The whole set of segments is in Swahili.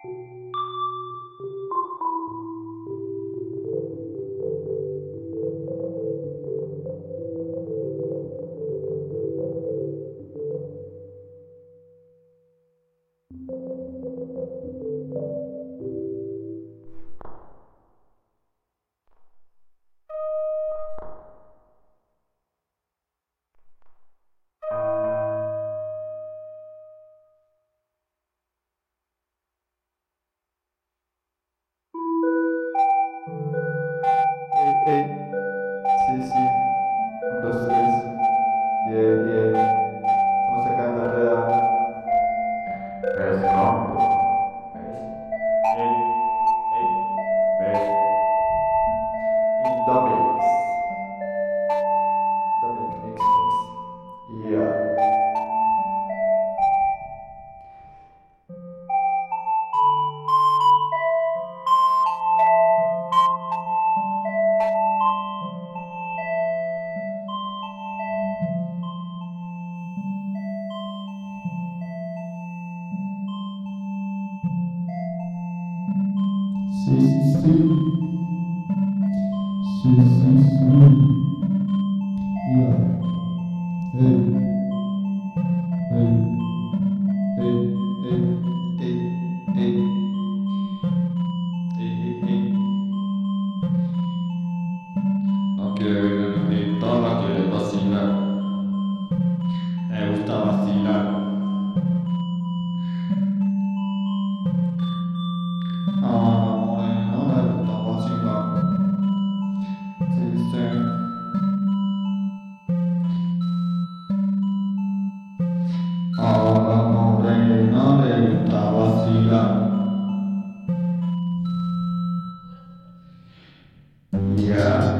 Ey, sí, sí. Un, dos, tres. Yeah, yeah. Estamos acá en la red. Ves, combo. Ves. Ey, ey. Ves. In the mix. The mix. Yeah. Sí, sí, sí. Sí, sí, sí. Yeah. Hey, hey, hey, hey, hey, hey, hey. No quiero ir a mi toma, quiere vacilar. Me gusta vacilar. No, no me gusta vacilar. Sí, sí. A la morena le gusta vacilar. Ya.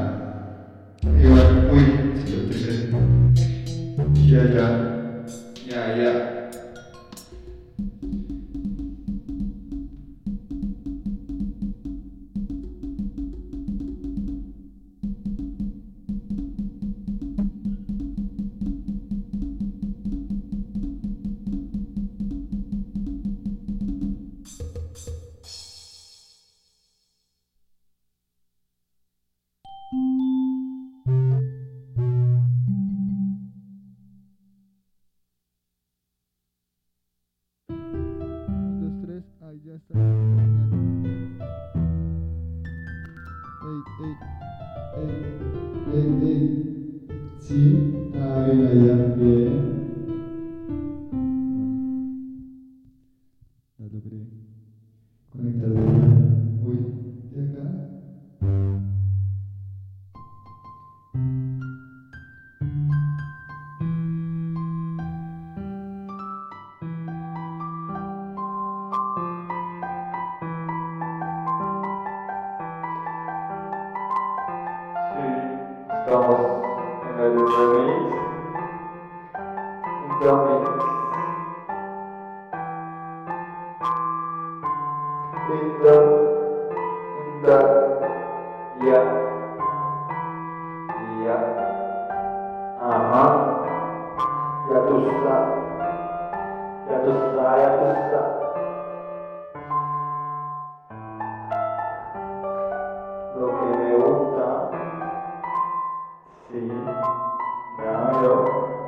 Uy, sí, yo te sé. Ya. Un, dos, tres, ahí ya está. Ey. Sí, ahí, allá, bien. Bueno, ya logré conectar de una. Uy, de acá. Sí, estamos en el remix. In the mix. In the, yeah, yeah. Ajá, ya tú sabes, ya tú sabes. Lo que me gusta, sí, claro.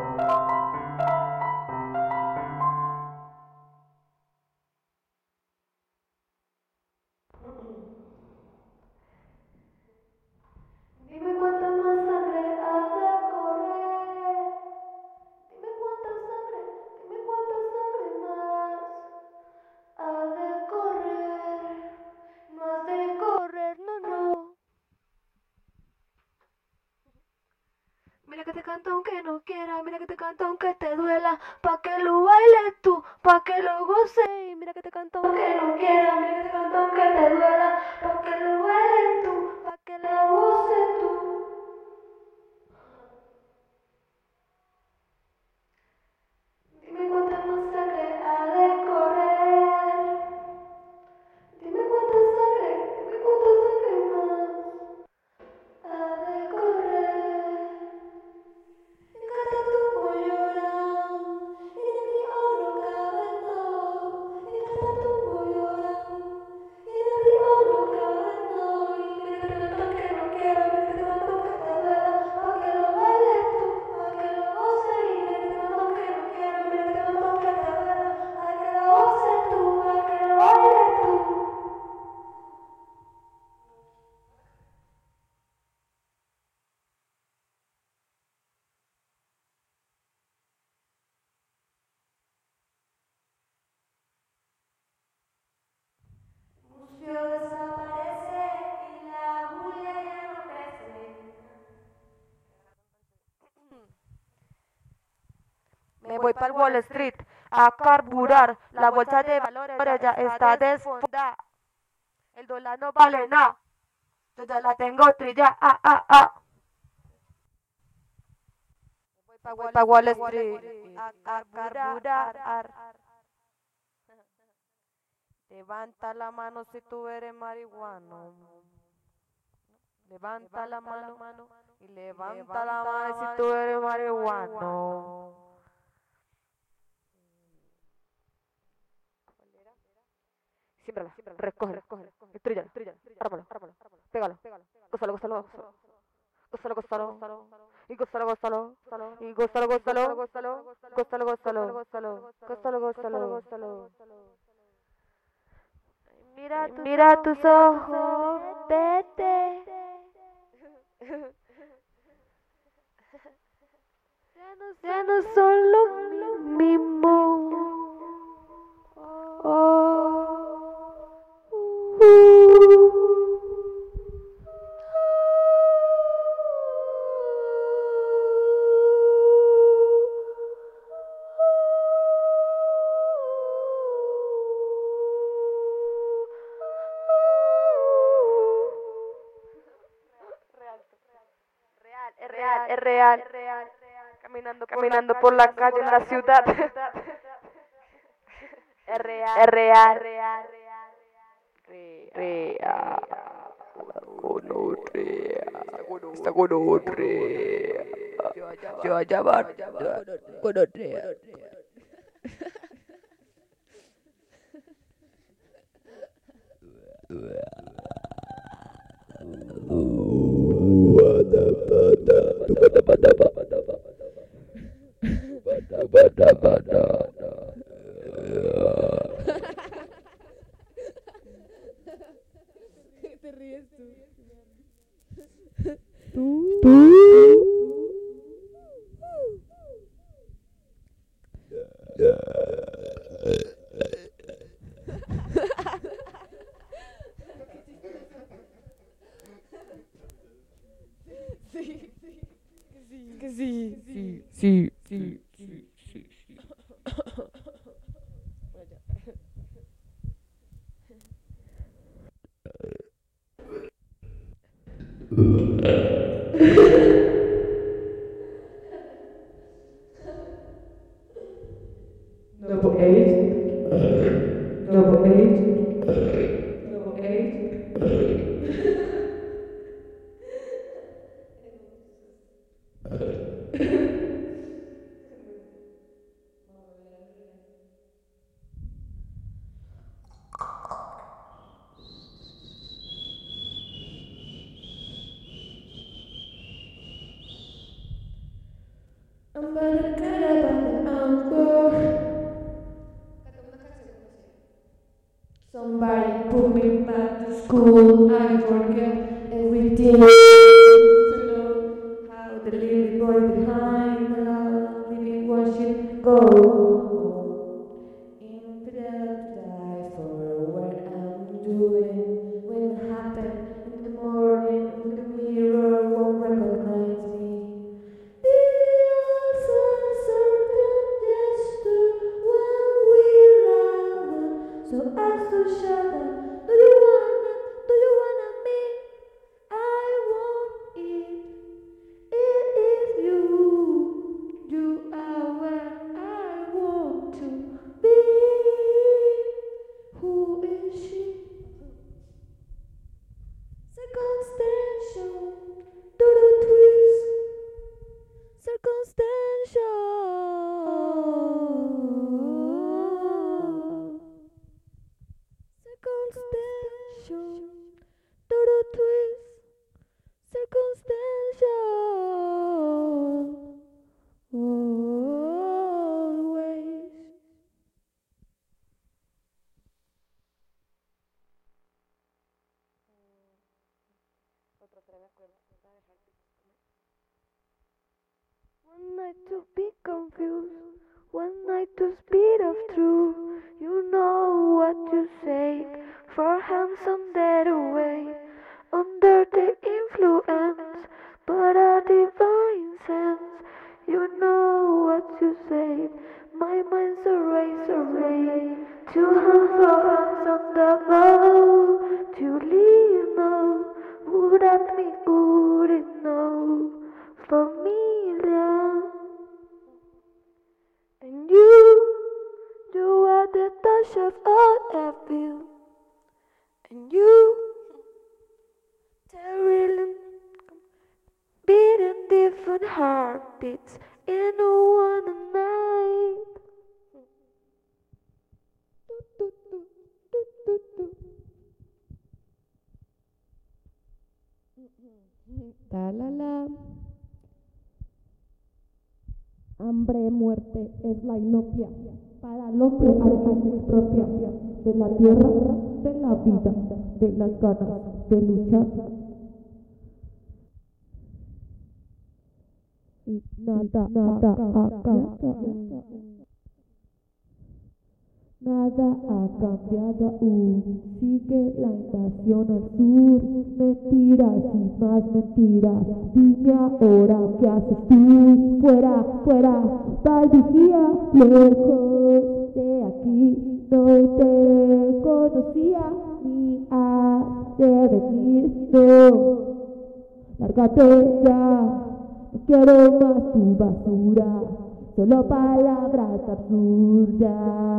Dime cuánta más sangre ha de correr. Dime cuánta sangre, dime cuánta sangre más ha de correr. No has de correr, no. Mira que te canto aunque no quiera, mira que te canto aunque te duela, pa' que lo bailes tú, pa' que lo goces. Y mira que te canto aunque no quiera, mira que te canto aunque te duela, pa' que lo bailes tú, pa' que lo goces tú. Dime cuánta más sangre ha de correr. Dime cuánta sangre más ha de correr. Y canta tu llorar, y de mi oro cabe todo. Y canta tu llorar, voy para Wall Street a carburar. La bolsa de valores ya está desfondada. El dólar no vale nada. Yo ya la tengo trilla. Voy pa' Wall Street a carburar. Levanta la mano si tú eres marihuano. Levanta la mano y levanta la mano si tú eres marihuano. Siémbrala, recógela, estrellala, ármalo, pégalo, gózalo, y gózalo, Mira tus ojos, vete. Ya no son lo mismo. Es real. Caminando por la calle en la ciudad. Es real. Está gonorrea. Yo allá va. Gonorrea. Te ríes tú. Sí. Double eight. Double eight. Double eight. I'm gonna cut about the encore. Somebody put me back to school. I forget everything. To know how the little boy behind the living watching go. Into the die for what I'm doing. When it happened in the morning, the mirror won't recognize me. So as to shut up, do you wanna me? I want it. It is you are where I want to be. Who is she? Circumstantial, do the twist. Circumstantial, do the twist. Circumstantial, always. One night to be confused, one night to speed of truth. You know what you say, for handsome dead away, under the influence, but a divine sense. You know what you say, looked at me, wouldn't know familiar. And you are the touch of all I feel. And you, thrilling, beating different heartbeats in one night. Talala. Hambre, muerte es la inopia para el hombre al que se expropia de la tierra, de la vida, de las ganas de luchar. Y nada ha cambiado aún, sigue la invasión al sur, mentiras y más mentiras, dime ahora qué haces tú, fuera, Valdivia, lejos de aquí, no te conocía, ni has de venir, no, lárgate ya. No quiero más tu basura, solo palabras absurdas.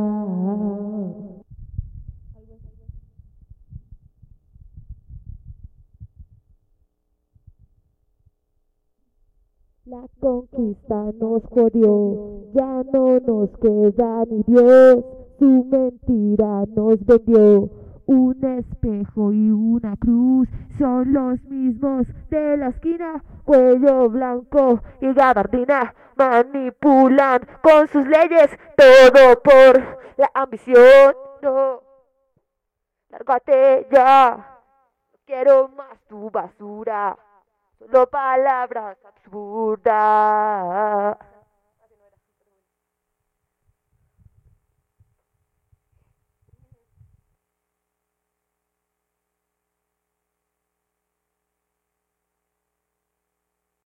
La conquista nos jodió, ya no nos queda ni Dios, su mentira nos vendió. Un espejo y una cruz son los mismos de la esquina, cuello blanco y gabardina, manipulan con sus leyes, todo por la ambición. No, lárgate ya, no quiero más tu basura, solo palabras absurdas.